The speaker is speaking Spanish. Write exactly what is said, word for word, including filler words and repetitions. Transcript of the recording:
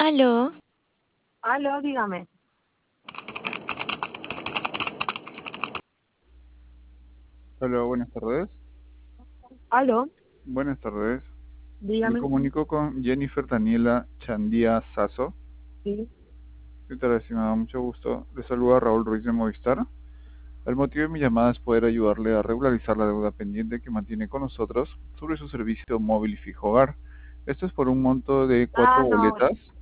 Aló, Aló, dígame. Hola, buenas tardes. Aló, Buenas tardes. Me dígame. comunico con Jennifer Daniela Chandía Sasso. Sí. ¿Qué tal, estimada? Mucho gusto. Le saluda Raúl Ruiz de Movistar. El motivo de mi llamada es poder ayudarle a regularizar la deuda pendiente que mantiene con nosotros sobre su servicio móvil y fijo hogar. Esto es por un monto de cuatro Ah, no. boletas